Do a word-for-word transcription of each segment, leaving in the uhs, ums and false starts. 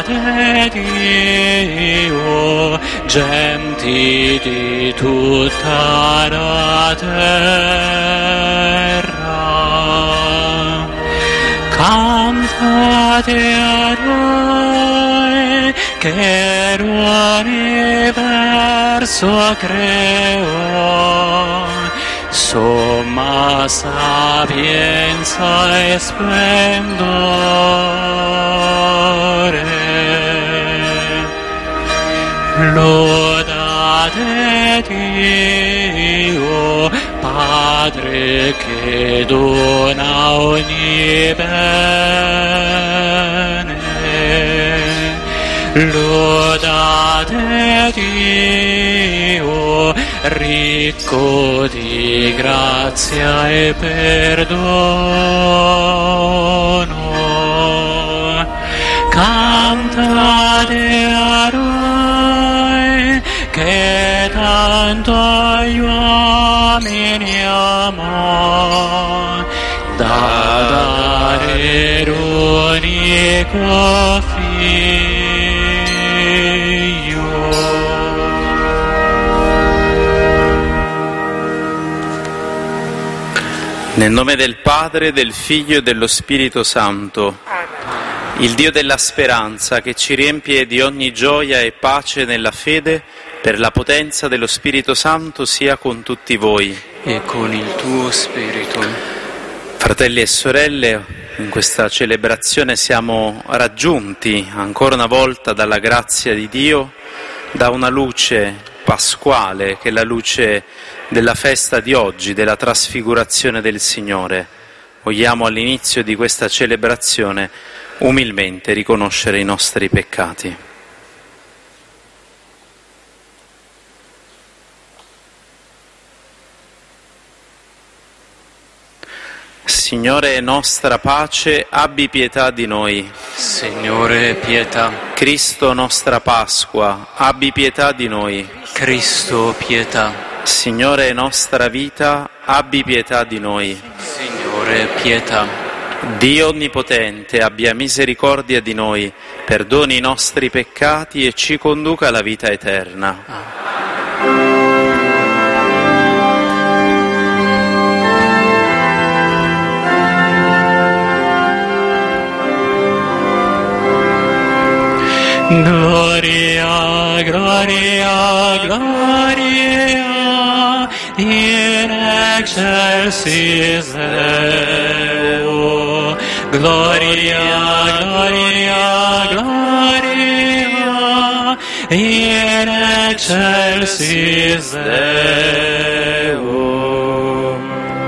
Lodate Dio, genti di tutta la terra. Cantate a Lui che l'universo creò, somma sapienza e splendore. Lodate Dio, Padre che dona ogni bene. Lodate Dio, ricco di grazia e perdono. Cantate a Lui che tanto gli uomini amò, da dare l'unico Figlio. Nel nome del Padre, del Figlio e dello Spirito Santo. Il Dio della speranza, che ci riempie di ogni gioia e pace nella fede, per la potenza dello Spirito Santo sia con tutti voi. E con il tuo Spirito. Fratelli e sorelle, in questa celebrazione siamo raggiunti ancora una volta dalla grazia di Dio, da una luce pasquale, che è la luce della festa di oggi, della trasfigurazione del Signore. Vogliamo all'inizio di questa celebrazione umilmente riconoscere i nostri peccati. Signore nostra pace, abbi pietà di noi. Signore, pietà. Cristo nostra Pasqua, abbi pietà di noi. Cristo, pietà. Signore nostra vita, abbi pietà di noi. Signore, pietà. Dio Onnipotente, abbia misericordia di noi, perdoni i nostri peccati e ci conduca alla vita eterna. Gloria, gloria, gloria, in excelsis Deo. Gloria, gloria, gloria, in excelsis Deo.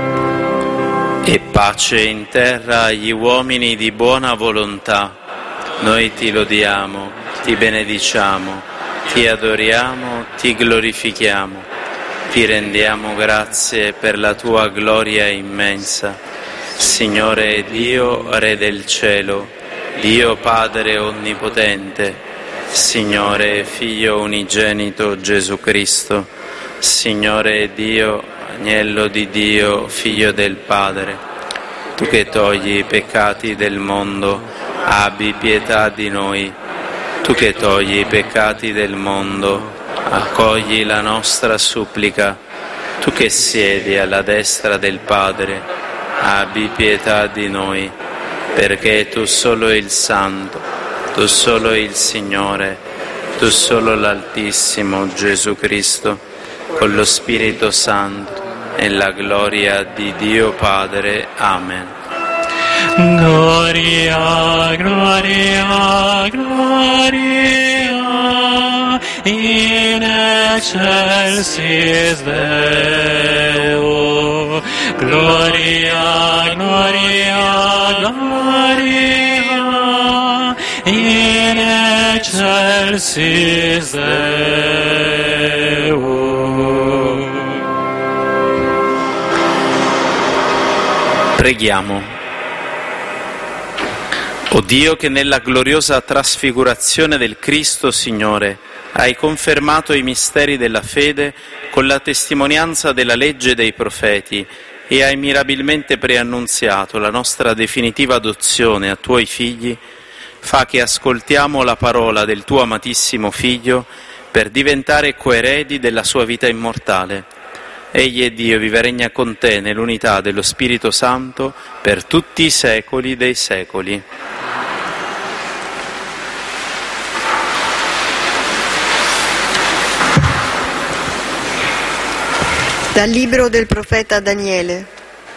E pace in terra agli uomini di buona volontà. Noi ti lodiamo, ti benediciamo, ti adoriamo, ti glorifichiamo, ti rendiamo grazie per la tua gloria immensa. Signore Dio, Re del cielo, Dio Padre Onnipotente, Signore Figlio Unigenito Gesù Cristo, Signore Dio, Agnello di Dio, Figlio del Padre, tu che togli i peccati del mondo, abbi pietà di noi. Tu che togli i peccati del mondo, accogli la nostra supplica. Tu che siedi alla destra del Padre, abbi pietà di noi, perché tu solo il Santo, tu solo il Signore, tu solo l'Altissimo Gesù Cristo, con lo Spirito Santo, e la gloria di Dio Padre. Amen. Gloria, gloria, gloria, in excelsis Deo. Gloria, gloria, gloria, in excelsis Deo. Preghiamo. O Dio, che nella gloriosa trasfigurazione del Cristo Signore hai confermato i misteri della fede con la testimonianza della legge dei profeti e hai mirabilmente preannunziato la nostra definitiva adozione a tuoi figli, fa che ascoltiamo la parola del tuo amatissimo Figlio per diventare coeredi della sua vita immortale. Egli è Dio, vive e regna con te nell'unità dello Spirito Santo per tutti i secoli dei secoli. Dal libro del profeta Daniele.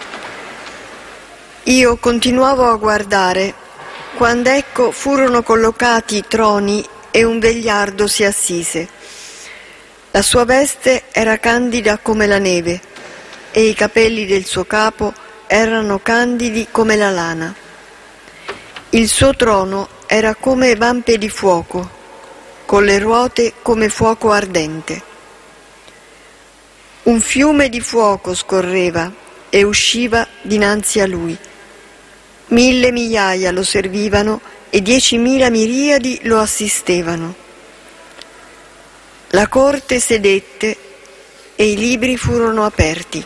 Io continuavo a guardare, quando ecco furono collocati i troni e un vegliardo si assise. La sua veste era candida come la neve e i capelli del suo capo erano candidi come la lana. Il suo trono era come vampe di fuoco, con le ruote come fuoco ardente. Un fiume di fuoco scorreva e usciva dinanzi a lui. Mille migliaia lo servivano e diecimila miriadi lo assistevano. La corte sedette e i libri furono aperti.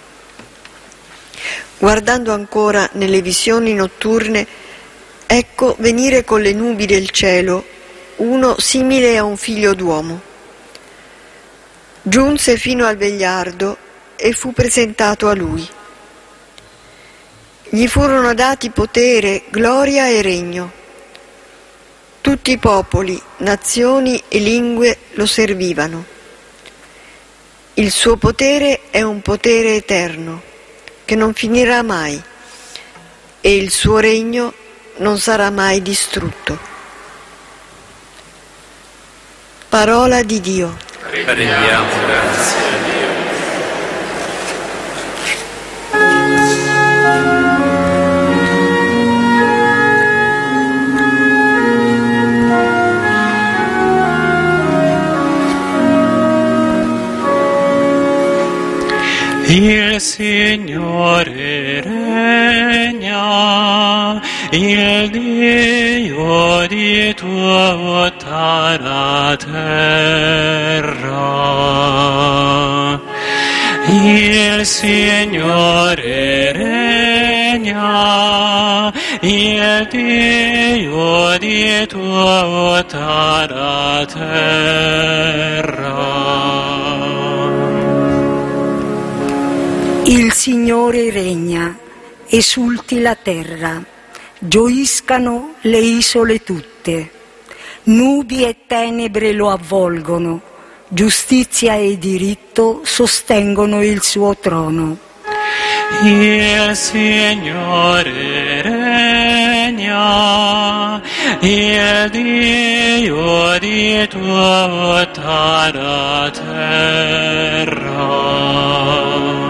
Guardando ancora nelle visioni notturne, ecco venire con le nubi del cielo uno simile a un figlio d'uomo. Giunse fino al vegliardo e fu presentato a lui. Gli furono dati potere, gloria e regno. Tutti i popoli, nazioni e lingue lo servivano. Il suo potere è un potere eterno, che non finirà mai, e il suo regno non sarà mai distrutto. Parola di Dio. Rendiamo grazie a Dio. Il Signore regna, il Dio di tutta la terra. Il Signore regna, il Dio di tutta la terra. Il Signore regna, esulti la terra, gioiscano le isole tutte. Nubi e tenebre lo avvolgono, giustizia e diritto sostengono il suo trono. Il Signore regna, il Dio di tutta la terra.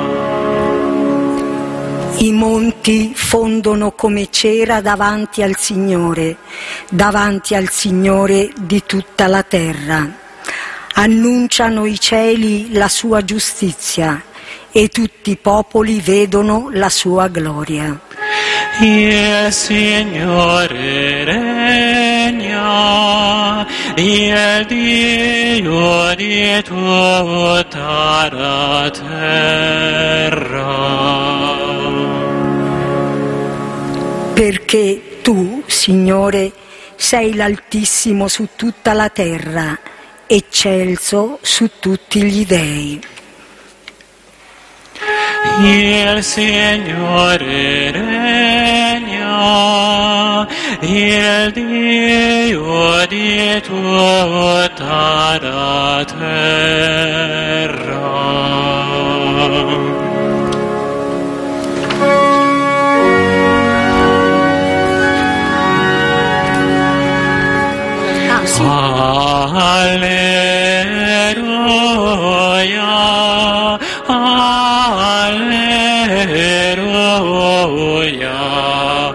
I monti fondono come cera davanti al Signore, davanti al Signore di tutta la terra. Annunciano i cieli la sua giustizia e tutti i popoli vedono la sua gloria. Il Signore regna, il Dio di tutta la terra. Perché tu, Signore, sei l'Altissimo su tutta la terra, eccelso su tutti gli dei. Il Signore regna, il Dio di tutta la terra. Alleluia, alleluia,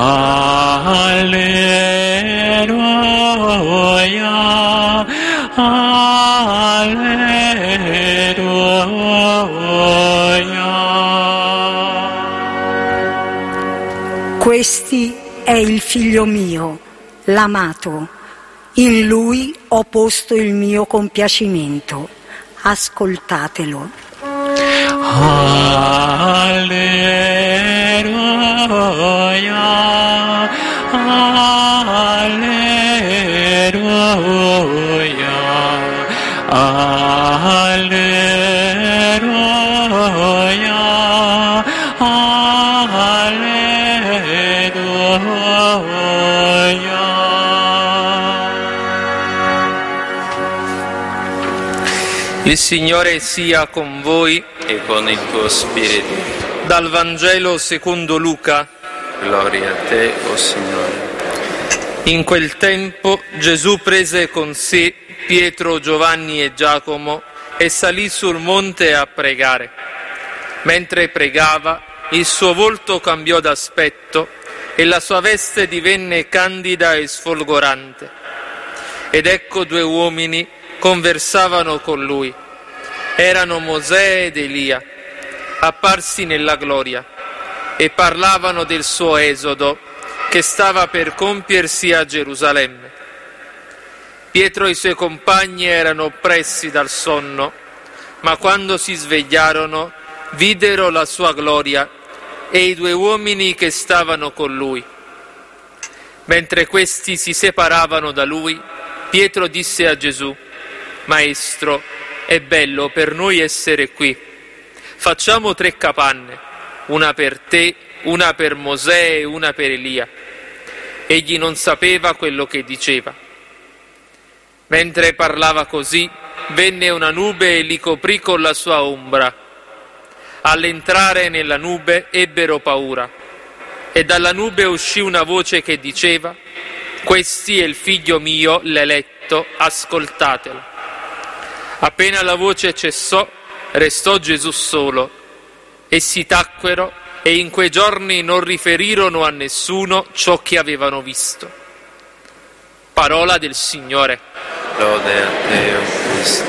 alleluia, alleluia. Questi è il Figlio mio, l'amato. In lui ho posto il mio compiacimento. Ascoltatelo. Alleluia, alleluia. Alleluia, alleluia. Il Signore sia con voi E con il tuo spirito. dal Vangelo secondo Luca. Gloria a te, o Signore. In quel tempo Gesù prese con sé Pietro, Giovanni e Giacomo e salì sul monte a pregare. Mentre pregava, il suo volto cambiò d'aspetto e la sua veste divenne candida e sfolgorante. Ed ecco due uomini conversavano con lui. Erano Mosè ed Elia, apparsi nella gloria, e parlavano del suo esodo che stava per compiersi a Gerusalemme. Pietro e i suoi compagni erano oppressi dal sonno, ma quando si svegliarono videro la sua gloria e i due uomini che stavano con lui. Mentre questi si separavano da lui, Pietro disse a Gesù: Maestro, è bello per noi essere qui. Facciamo tre capanne, una per te, una per Mosè e una per Elia. Egli non sapeva quello che diceva. Mentre parlava così, venne una nube e li coprì con la sua ombra. All'entrare nella nube ebbero paura, e dalla nube uscì una voce che diceva: Questi è il figlio mio, l'eletto, ascoltatelo. Appena la voce cessò, restò Gesù solo. Essi tacquero e in quei giorni non riferirono a nessuno ciò che avevano visto. Parola del Signore. Lode a te, o Cristo.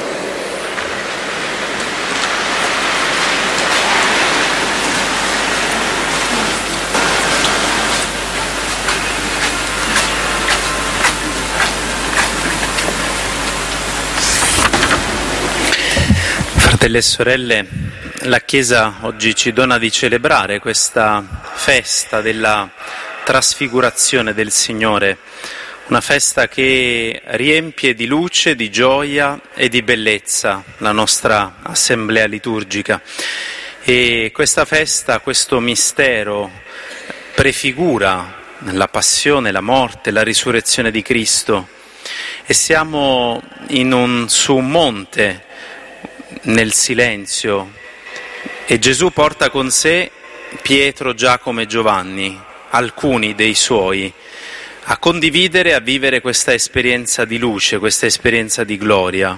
Fratelli e sorelle, la Chiesa oggi ci dona di celebrare questa festa della trasfigurazione del Signore, una festa che riempie di luce, di gioia e di bellezza la nostra assemblea liturgica. E questa festa, questo mistero, prefigura la passione, la morte, la risurrezione di Cristo. E siamo in un, su un monte, nel silenzio, e Gesù porta con sé Pietro, Giacomo e Giovanni, alcuni dei suoi, a condividere, a vivere questa esperienza di luce, questa esperienza di gloria.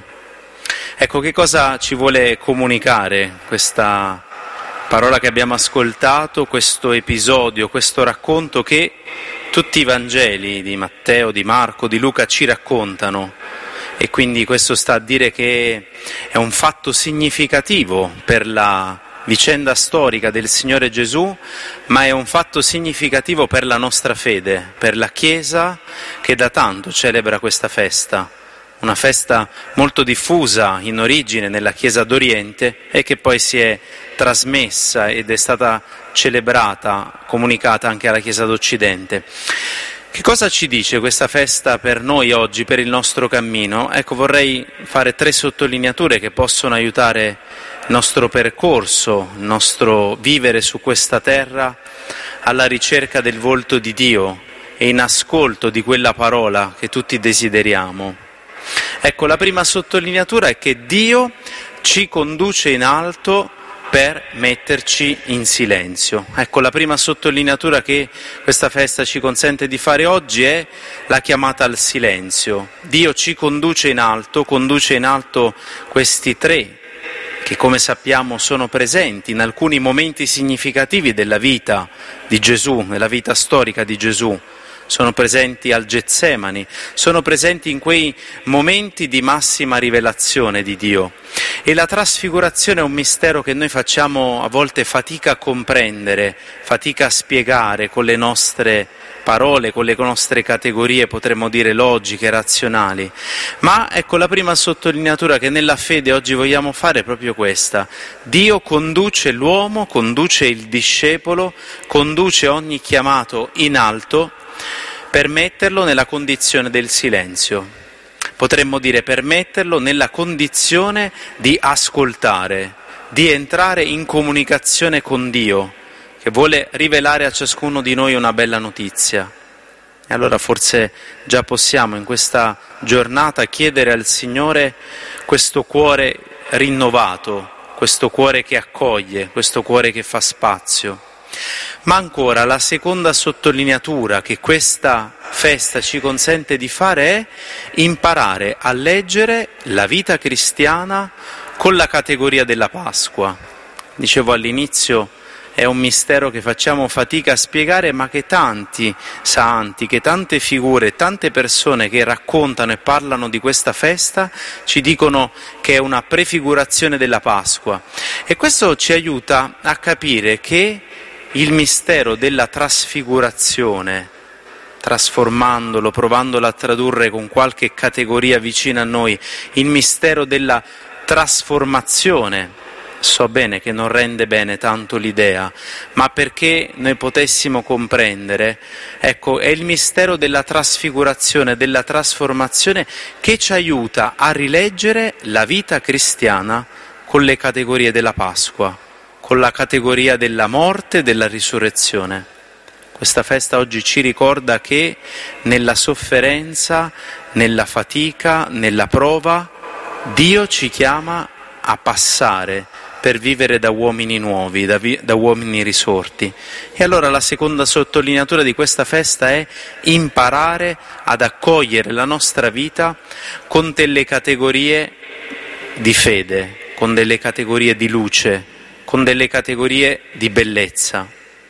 Ecco, che cosa ci vuole comunicare questa parola che abbiamo ascoltato, questo episodio, questo racconto che tutti i Vangeli di Matteo, di Marco, di Luca ci raccontano. E quindi questo sta a dire che è un fatto significativo per la vicenda storica del Signore Gesù, ma è un fatto significativo per la nostra fede, per la Chiesa che da tanto celebra questa festa, una festa molto diffusa in origine nella Chiesa d'Oriente e che poi si è trasmessa ed è stata celebrata, comunicata anche alla Chiesa d'Occidente. Che cosa ci dice questa festa per noi oggi, per il nostro cammino? Ecco, vorrei fare tre sottolineature che possono aiutare il nostro percorso, il nostro vivere su questa terra alla ricerca del volto di Dio e in ascolto di quella parola che tutti desideriamo. Ecco, la prima sottolineatura è che Dio ci conduce in alto per metterci in silenzio. Ecco, la prima sottolineatura che questa festa ci consente di fare oggi è la chiamata al silenzio. Dio ci conduce in alto, conduce in alto questi tre, che come sappiamo sono presenti in alcuni momenti significativi della vita di Gesù, nella vita storica di Gesù. Sono presenti al Getsemani, sono presenti in quei momenti di massima rivelazione di Dio. E la trasfigurazione è un mistero che noi facciamo a volte fatica a comprendere, fatica a spiegare con le nostre parole, con le nostre categorie, potremmo dire logiche, razionali. Ma ecco, la prima sottolineatura che nella fede oggi vogliamo fare è proprio questa. Dio conduce l'uomo, conduce il discepolo, conduce ogni chiamato in alto per metterlo nella condizione del silenzio, Potremmo dire per metterlo nella condizione di ascoltare, di entrare in comunicazione con Dio, che vuole rivelare a ciascuno di noi una bella notizia. E allora forse già possiamo in questa giornata chiedere al Signore questo cuore rinnovato, questo cuore che accoglie, questo cuore che fa spazio. Ma ancora la seconda sottolineatura che questa festa ci consente di fare è imparare a leggere la vita cristiana con la categoria della Pasqua. Dicevo all'inizio, è un mistero che facciamo fatica a spiegare, ma che tanti santi, che tante figure, tante persone che raccontano e parlano di questa festa ci dicono che è una prefigurazione della Pasqua. E questo ci aiuta a capire che il mistero della trasfigurazione, trasformandolo, provandolo a tradurre con qualche categoria vicina a noi, il mistero della trasformazione, so bene che non rende bene tanto l'idea, ma perché noi potessimo comprendere, ecco, è il mistero della trasfigurazione, della trasformazione che ci aiuta a rileggere la vita cristiana con le categorie della Pasqua, con la categoria della morte e della risurrezione. Questa festa oggi ci ricorda che nella sofferenza, nella fatica, nella prova, Dio ci chiama a passare per vivere da uomini nuovi, da, vi- da uomini risorti. E allora la seconda sottolineatura di questa festa è imparare ad accogliere la nostra vita con delle categorie di fede, con delle categorie di luce, con delle categorie di bellezza.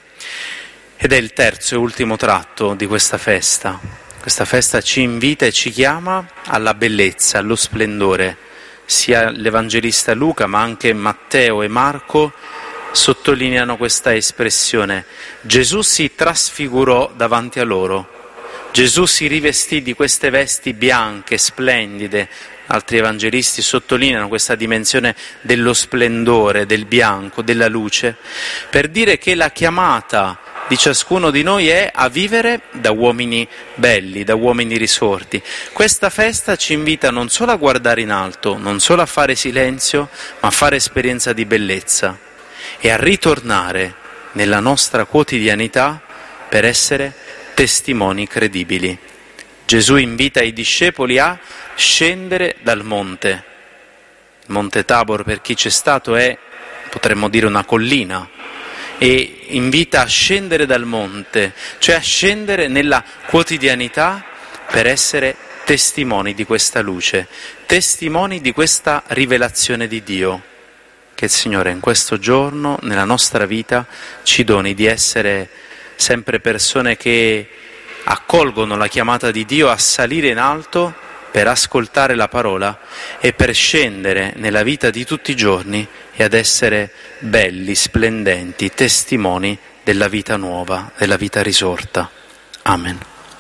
Ed è il terzo e ultimo tratto di questa festa. Questa festa ci invita e ci chiama alla bellezza, allo splendore. Sia l'Evangelista Luca, ma anche Matteo e Marco sottolineano questa espressione. Gesù si trasfigurò davanti a loro. Gesù si rivestì di queste vesti bianche, splendide. Altri evangelisti sottolineano questa dimensione dello splendore, del bianco, della luce, per dire che la chiamata di ciascuno di noi è a vivere da uomini belli, da uomini risorti. Questa festa ci invita non solo a guardare in alto, non solo a fare silenzio, ma a fare esperienza di bellezza e a ritornare nella nostra quotidianità per essere testimoni credibili. Gesù invita i discepoli a scendere dal monte. Il Monte Tabor, per chi c'è stato, è, potremmo dire, una collina, e invita a scendere dal monte, cioè a scendere nella quotidianità per essere testimoni di questa luce, testimoni di questa rivelazione di Dio. Che il Signore in questo giorno, nella nostra vita, ci doni di essere sempre persone che accolgono la chiamata di Dio a salire in alto per ascoltare la parola e per scendere nella vita di tutti i giorni e ad essere belli, splendenti, testimoni della vita nuova, della vita risorta. Amen.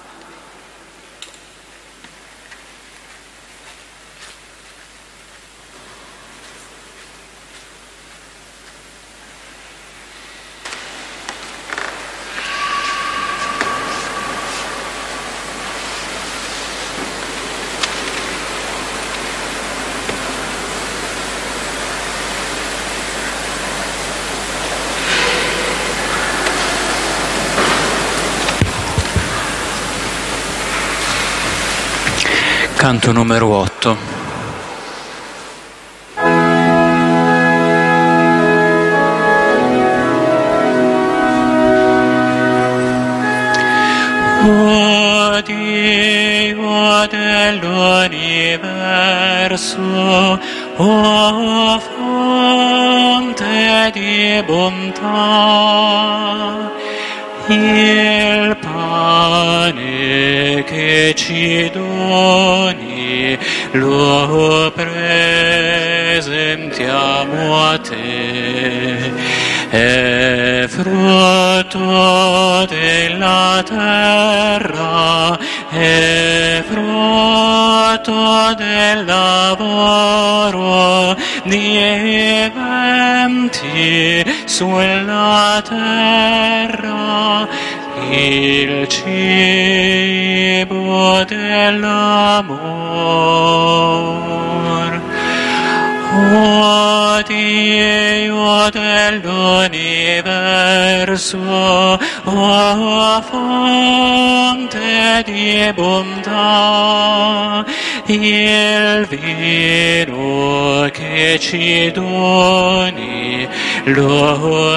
Canto numero otto. O Dio dell'universo, o fonte di bontà, il pane che ci doni lo presentiamo a te, è frutto della terra, è frutto del lavoro di eventi sulla terra. il cibo dell'amor. O Dio dell'universo, o fonte di bontà, il vino che ci doni lo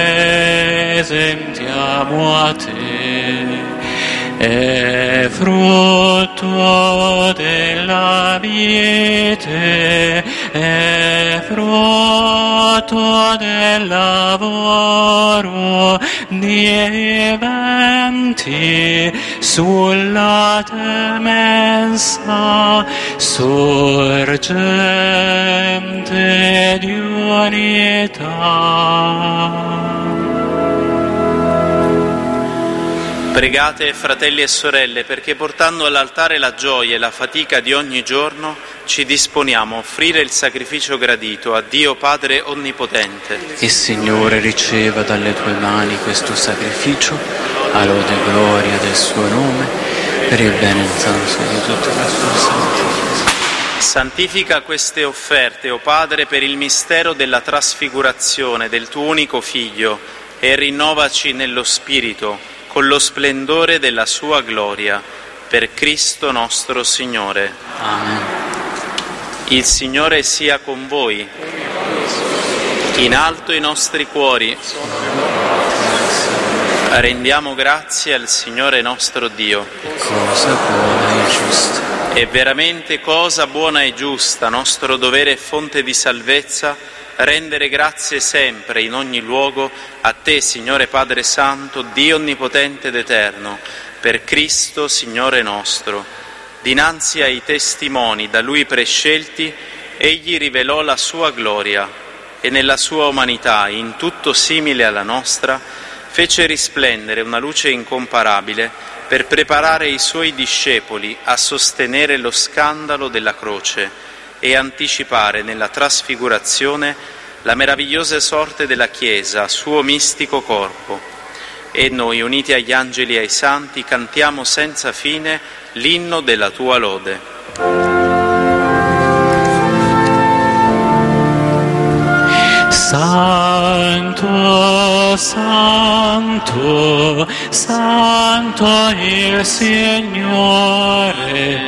presentiamo a te. È frutto della vite, è frutto del lavoro di eventi sulla mensa, sorgente di unità. Pregate, fratelli e sorelle, perché portando all'altare la gioia e la fatica di ogni giorno, ci disponiamo a offrire il sacrificio gradito a Dio Padre Onnipotente. Il Signore riceva dalle tue mani questo sacrificio, a lode e gloria del suo nome, per il bene e il senso di tutta la sua santità. Santifica queste offerte, o Padre, per il mistero della trasfigurazione del tuo unico Figlio, e rinnovaci nello Spirito, con lo splendore della sua gloria, per Cristo nostro Signore. Amen. Il Signore sia con voi. In alto i nostri cuori. Rendiamo grazie al Signore nostro Dio. Cosa buona e giusta. È veramente cosa buona e giusta, nostro dovere e fonte di salvezza, rendere grazie sempre, in ogni luogo, a Te, Signore Padre Santo, Dio Onnipotente ed Eterno, per Cristo, Signore nostro. Dinanzi ai testimoni da Lui prescelti, Egli rivelò la Sua gloria e nella Sua umanità, in tutto simile alla nostra, fece risplendere una luce incomparabile per preparare i Suoi discepoli a sostenere lo scandalo della croce e anticipare nella trasfigurazione la meravigliosa sorte della Chiesa, suo mistico corpo. E noi, uniti agli angeli e ai santi, cantiamo senza fine l'inno della tua lode. Santo, Santo, Santo il Signore,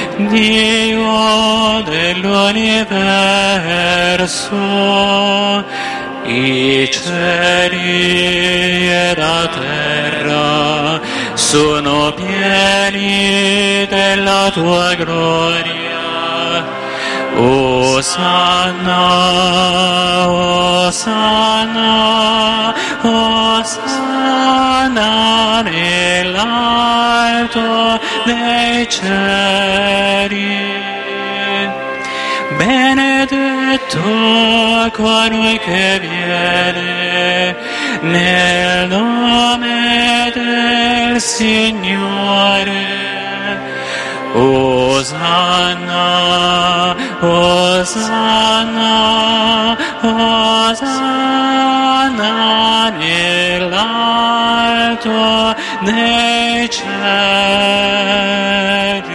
Dio dell'universo, i cieli e la terra sono pieni della tua gloria. Osanna, Osanna, Osanna nell'alto dei cieli. Benedetto colui che viene nel nome del Signore. Osanna, Osanna, Osanna nell'alto dei cieli.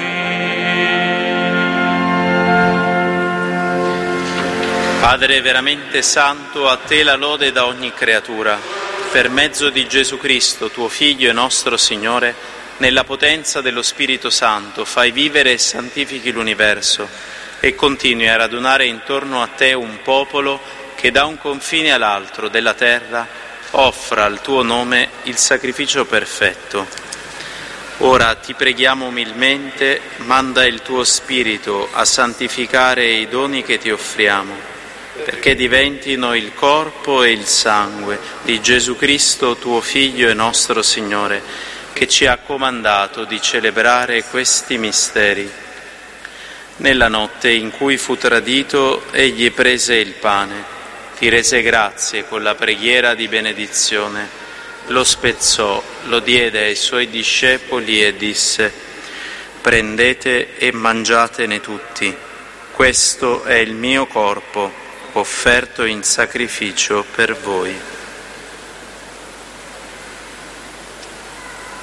Padre veramente santo, a Te la lode da ogni creatura. Per mezzo di Gesù Cristo, Tuo Figlio e nostro Signore, nella potenza dello Spirito Santo, fai vivere e santifichi l'universo e continui a radunare intorno a Te un popolo che da un confine all'altro della terra offra al Tuo nome il sacrificio perfetto. Ora ti preghiamo umilmente, manda il Tuo Spirito a santificare i doni che Ti offriamo, perché diventino il corpo e il sangue di Gesù Cristo, Tuo Figlio e nostro Signore, che ci ha comandato di celebrare questi misteri. Nella notte in cui fu tradito, Egli prese il pane, ti rese grazie con la preghiera di benedizione, lo spezzò, lo diede ai Suoi discepoli e disse: prendete e mangiatene tutti, questo è il mio corpo, offerto in sacrificio per voi.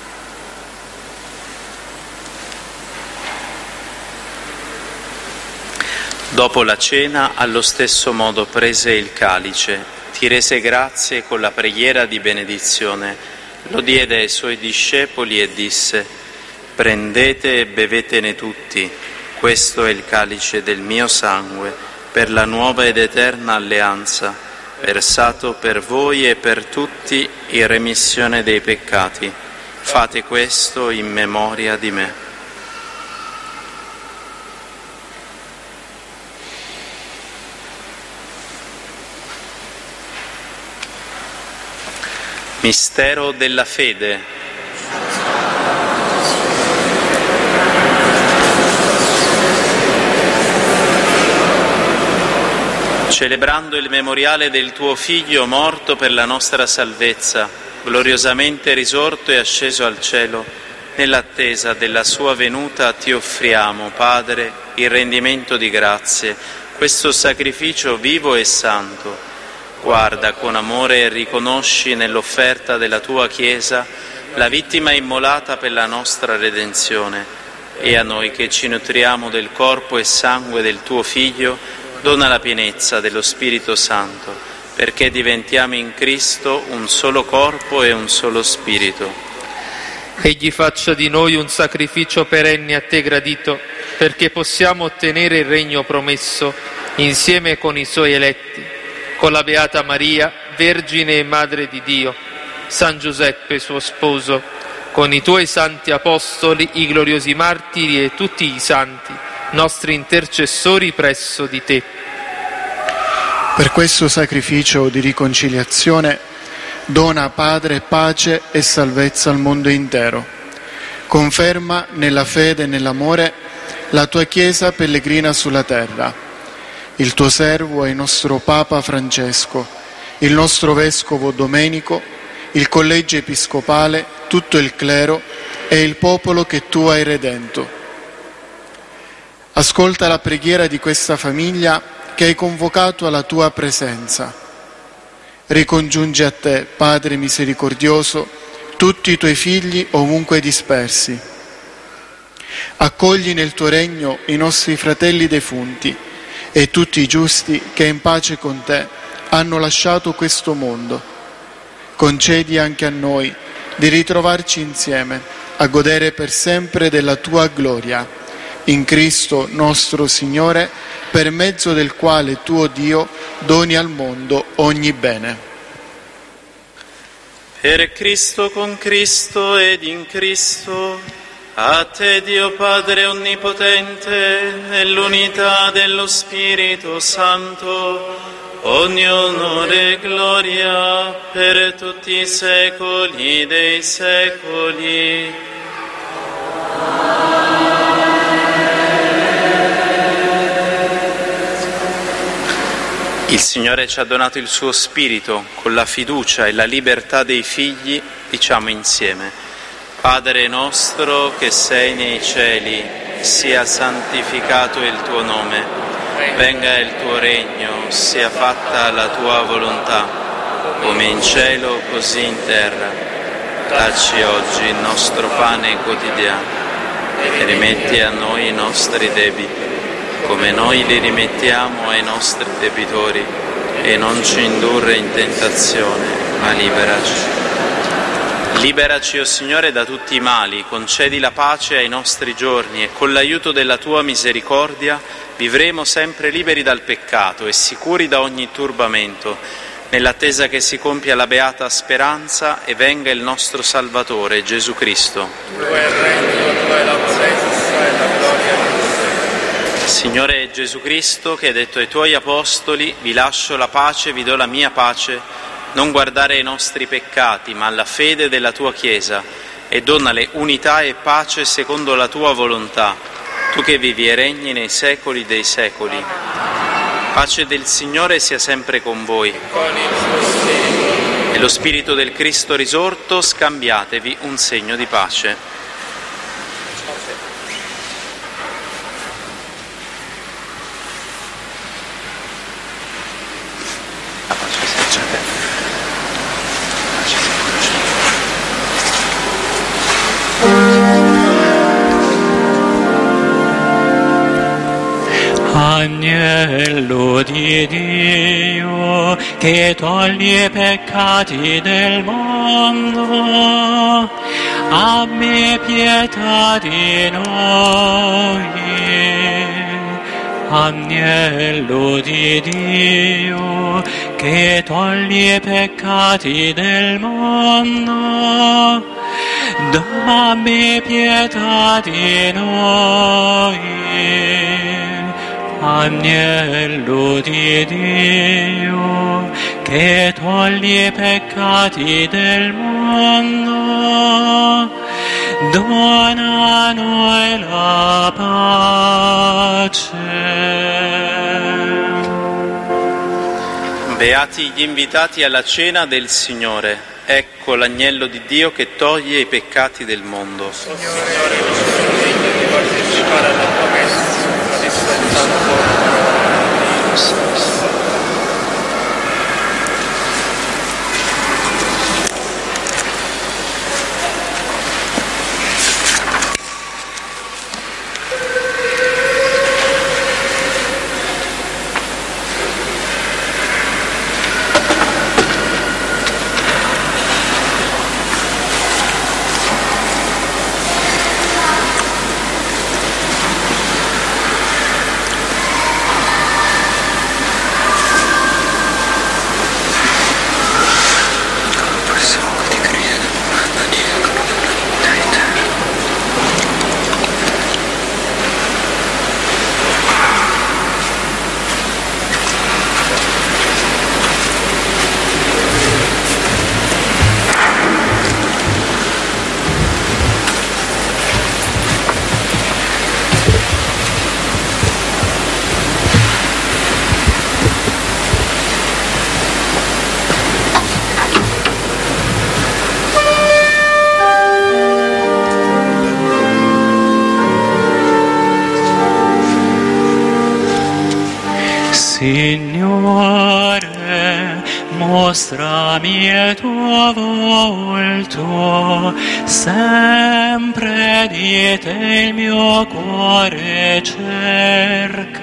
Dopo la cena, allo stesso modo prese il calice, ti rese grazie con la preghiera di benedizione, lo diede ai suoi discepoli e disse: prendete e bevetene tutti, questo è il calice del mio sangue, per la nuova ed eterna alleanza, versato per voi e per tutti in remissione dei peccati. Fate questo in memoria di me. Mistero della fede. Celebrando il memoriale del tuo Figlio morto per la nostra salvezza, gloriosamente risorto e asceso al cielo, nell'attesa della sua venuta ti offriamo, Padre, il rendimento di grazie, questo sacrificio vivo e santo. Guarda con amore e riconosci nell'offerta della tua Chiesa la vittima immolata per la nostra redenzione, e a noi che ci nutriamo del corpo e sangue del tuo Figlio dona la pienezza dello Spirito Santo, perché diventiamo in Cristo un solo corpo e un solo Spirito. Egli faccia di noi un sacrificio perenne a te gradito, perché possiamo ottenere il regno promesso insieme con i suoi eletti, con la Beata Maria, Vergine e Madre di Dio, San Giuseppe suo sposo, con i tuoi santi apostoli, i gloriosi martiri e tutti i santi, nostri intercessori presso di te. Per questo sacrificio di riconciliazione dona, Padre, pace e salvezza al mondo intero. Conferma nella fede e nell'amore la tua Chiesa pellegrina sulla terra. Il tuo servo è il nostro Papa Francesco, il nostro Vescovo Domenico, il Collegio Episcopale, tutto il clero e il popolo che tu hai redento. Ascolta la preghiera di questa famiglia che hai convocato alla tua presenza. Ricongiungi a te, Padre misericordioso, tutti i tuoi figli ovunque dispersi. Accogli nel tuo regno i nostri fratelli defunti e tutti i giusti che in pace con te hanno lasciato questo mondo. Concedi anche a noi di ritrovarci insieme, a godere per sempre della tua gloria. In Cristo nostro Signore, per mezzo del quale tuo Dio doni al mondo ogni bene. Per Cristo, con Cristo ed in Cristo, a te Dio Padre Onnipotente, nell'unità dello Spirito Santo, ogni onore e gloria per tutti i secoli dei secoli. Il Signore ci ha donato il suo Spirito, con la fiducia e la libertà dei figli, diciamo insieme: Padre nostro che sei nei cieli, sia santificato il tuo nome, venga il tuo regno, sia fatta la tua volontà, come in cielo così in terra. Dacci oggi il nostro pane quotidiano e rimetti a noi i nostri debiti, come noi li rimettiamo ai nostri debitori, e non ci indurre in tentazione, ma liberaci. Liberaci, o Signore, da tutti i mali, concedi la pace ai nostri giorni e con l'aiuto della tua misericordia vivremo sempre liberi dal peccato e sicuri da ogni turbamento, nell'attesa che si compia la beata speranza e venga il nostro Salvatore, Gesù Cristo. Tuo è il regno, tua è la potenza e la gloria. Signore Gesù Cristo, che hai detto ai tuoi apostoli: vi lascio la pace, vi do la mia pace, non guardare ai nostri peccati, ma alla fede della tua Chiesa, e donale unità e pace secondo la tua volontà, tu che vivi e regni nei secoli dei secoli. Pace del Signore sia sempre con voi. E lo Spirito del Cristo risorto, scambiatevi un segno di pace. Agnello di Dio, che toglie i peccati del mondo, abbi pietà di noi. Agnello di Dio, che toglie i peccati del mondo, dammi pietà di noi. Agnello di Dio, che toglie i peccati del mondo, dona a noi la pace. Beati gli invitati alla cena del Signore. Ecco l'agnello di Dio che toglie i peccati del mondo. Signore, io sono degno di partecipare alla tua messa, ma di soltanto Signore, mostrami il tuo volto, sempre di te il mio cuore cerca.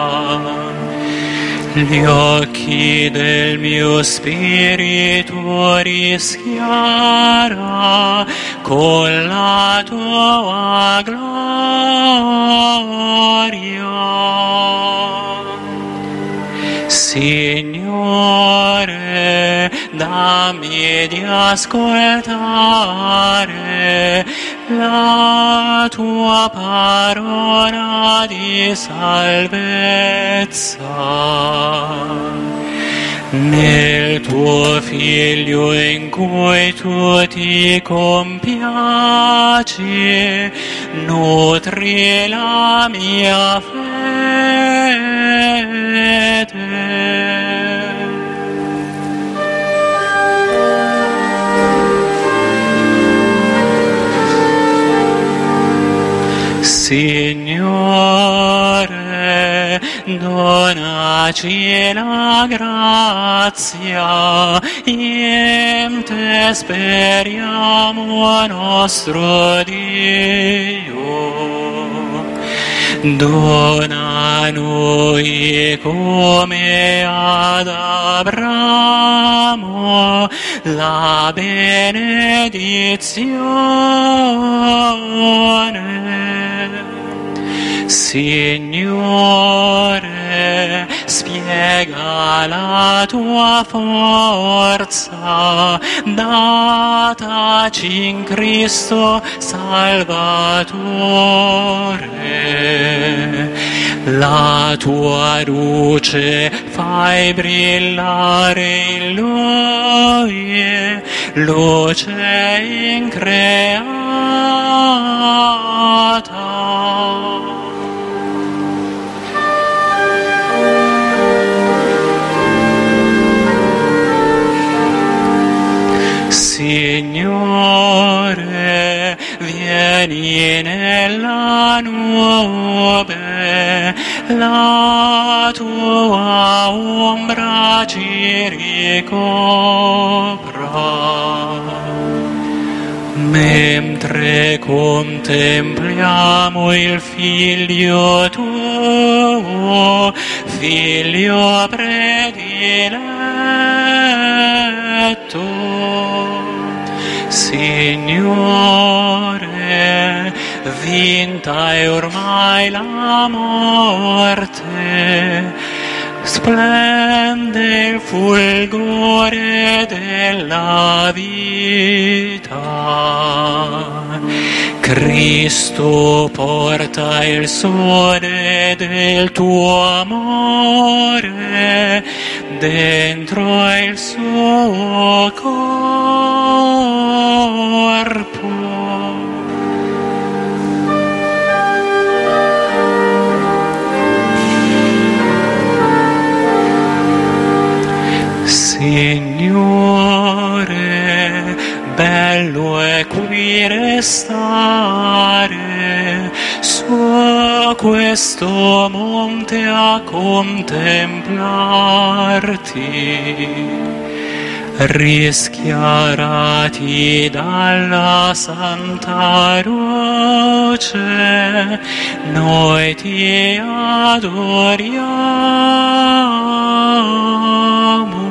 Gli occhi del mio spirito rischiara con la tua gloria. Signore, dammi di ascoltare la tua parola di salvezza. Nel tuo Figlio in cui tu ti compiaci, nutri la mia fede. Signore, donaci la grazia, in te speriamo nostro Dio. Dona a noi come ad Abramo la benedizione. Signore, spiega la tua forza, dataci in Cristo Salvatore. La tua luce fai brillare in Lui, luce increata. Signore, vieni nella nube, la tua ombra ci ricopra. mentre contempliamo il Figlio tuo, Figlio prediletto. Signore, vinta è ormai la morte, splende il fulgore della vita. Cristo porta il sole del tuo amore dentro il suo corpo. Signore, bello è qui restare su questo monte a contemplarti, rischiarati dalla santa luce, noi ti adoriamo.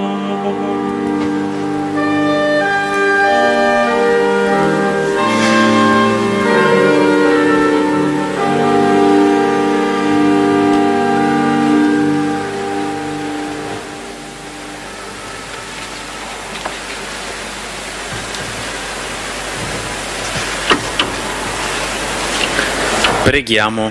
Preghiamo.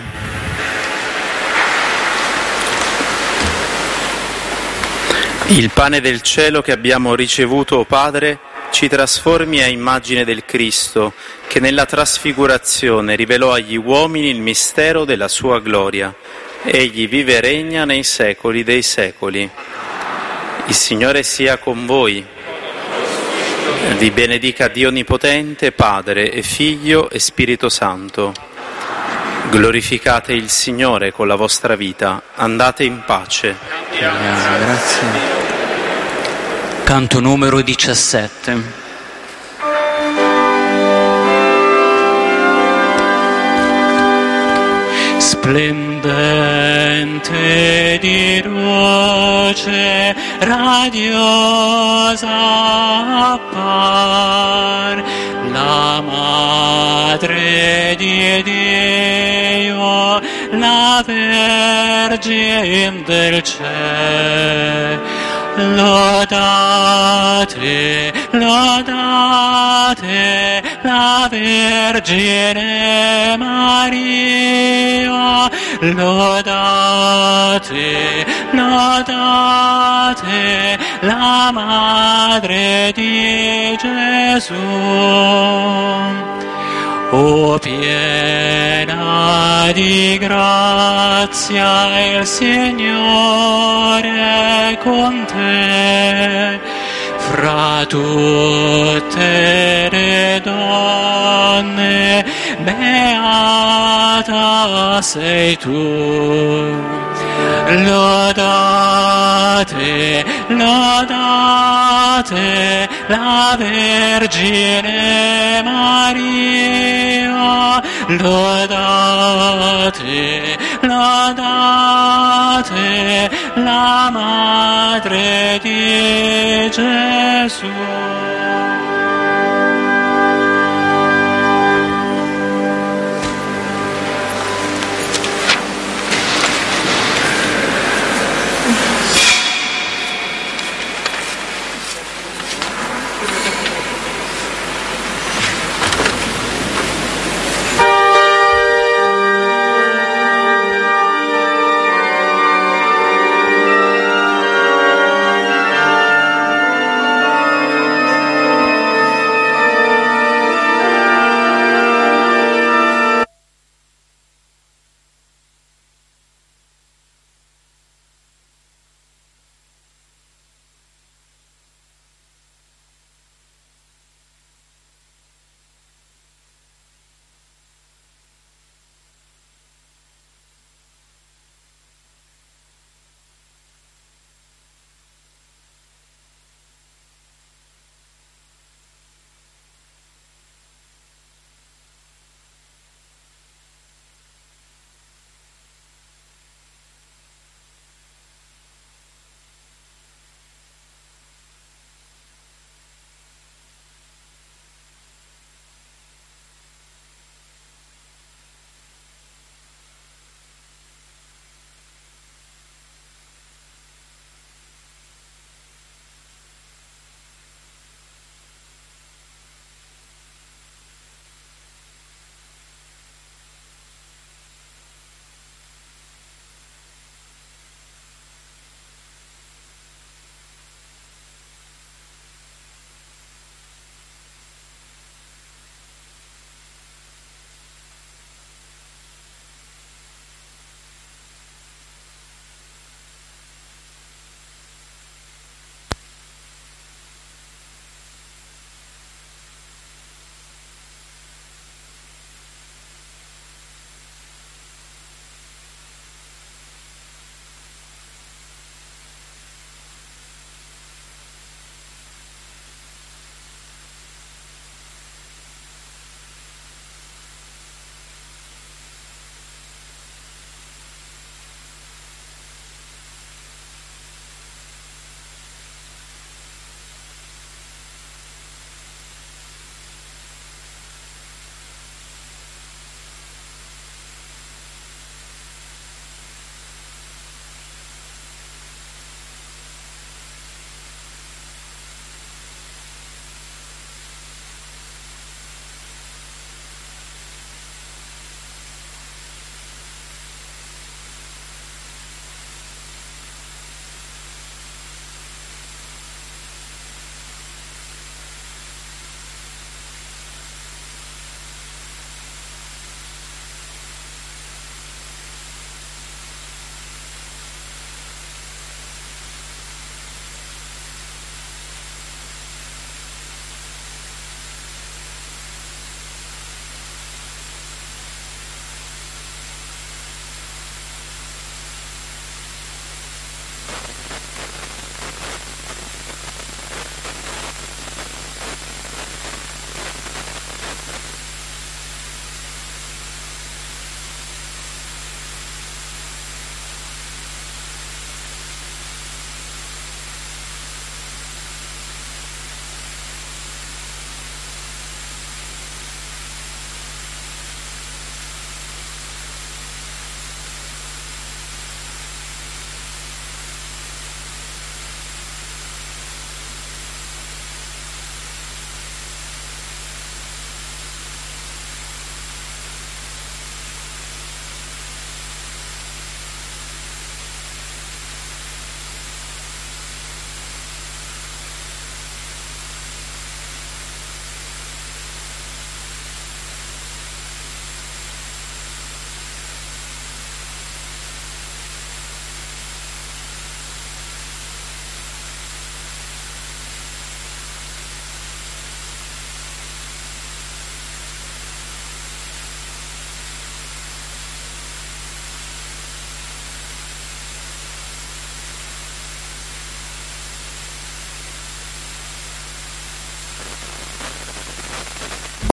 Il pane del cielo che abbiamo ricevuto, o Padre, ci trasformi a immagine del Cristo, che nella trasfigurazione rivelò agli uomini il mistero della sua gloria. Egli vive e regna nei secoli dei secoli. Il Signore sia con voi. Vi benedica Dio Onnipotente, Padre e Figlio e Spirito Santo. Glorificate il Signore con la vostra vita, andate in pace. Grazie. Canto numero diciassette. Splendente di luce radiosa appar la Madre di Dio, la Vergine del cielo. Lodate, lodate la Vergine Maria, lodate, lodate la Madre di Gesù. O piena di grazia, il Signore è con te. Fra tutte le donne, beata sei tu. Lodate, lodate la Vergine Maria, lodate, lodate la Madre di Gesù.